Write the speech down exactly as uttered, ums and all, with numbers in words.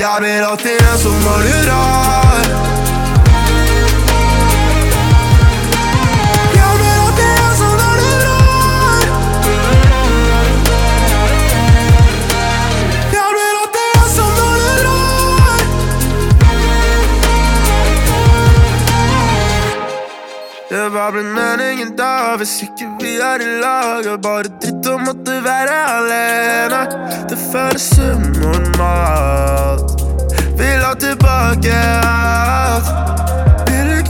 Jeg blir alltid ensom når du drar. Jeg blir alltid ensom når du drar. Jeg blir alltid ensom når du drar. Det var ble meningen da, hvis ikke vi er i lag. Og bare dritt å måtte være alene. Det føles unormalt. Vi la tilbake